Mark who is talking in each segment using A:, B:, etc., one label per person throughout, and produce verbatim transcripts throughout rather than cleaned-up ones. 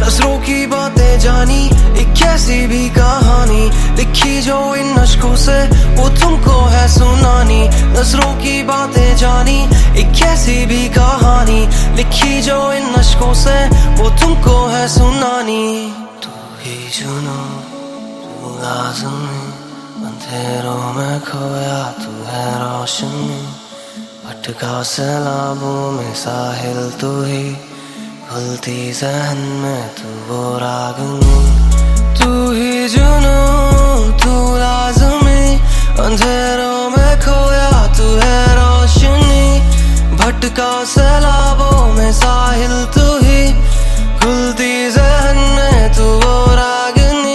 A: नजरों की बातें जानी, एक कैसी भी कहानी लिखी जो इन अश्कों से वो तुमको है सुनानी। नजरों की बातें जानी, एक कैसी भी कहानी लिखी जो इन अश्कों से वो तुमको है सुनानी। तू ही जुनूं, तू लाज़मी, अंधेरों में खोया तू है रोशनी, भटका सैलाबों में साहिल तू ही, खुलती जहन में तू वो रागनी। तू ही जुनूं, तू लाज़मी, अंधेरों में खोया तू है रोशनी, भटका सैलाबों में साहिल तू ही, खुलती जहन में तू वो रागनी।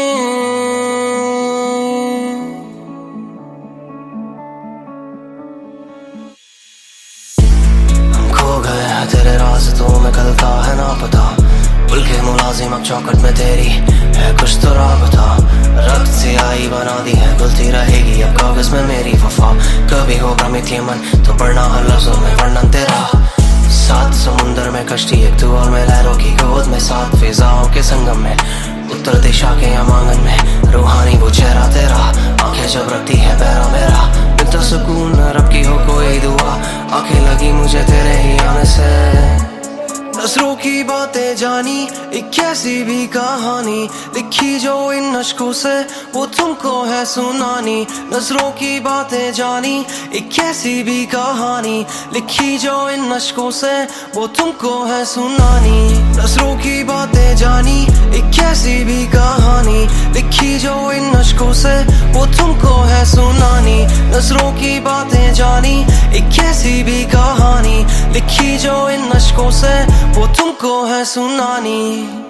A: हम खो गए हैं तेरे रास्तों में, गलता है ना पता, बुल के मुलाजिम अब चौकट में तेरी है कुछ तो राबता। रक्त सियाही बना दी है, गुलती रहेगी अब कागज में मेरी वफा। कभी हो भ्रमित ये मन तो पढ़ना हर लफ्जों में वर्णन तेरा। सात समुंदर में कश्ती एक तू और मैं, लहरों की गोद में सात फिजाओं के संगम में, उत्तर दिशा के आंगन में रूहानी वो चेहरा तेरा। आंखें जब रखती है पैरा मेरा, मिलता सुकून रब की हो कोई दुआ, आंखें लगी मुझे तेरे ही आने से। नजरों की बातें जानी, एक कैसी भी कहानी लिखी जो इन अश्कों से वो तुमको है सुनानी। नजरों की बातें जानी, एक कैसी भी कहानी लिखी जो इन अश्कों से वो तुमको है सुनानी। नजरों की बातें जानी, एक कैसी भी कहानी लिखी जो इन अश्कों से वो तुमको है सुनानी। नजरों की बातें जानी, एक कैसी भी कहानी लिखी जो इन अश्कों से वो तुमको है सुनानी।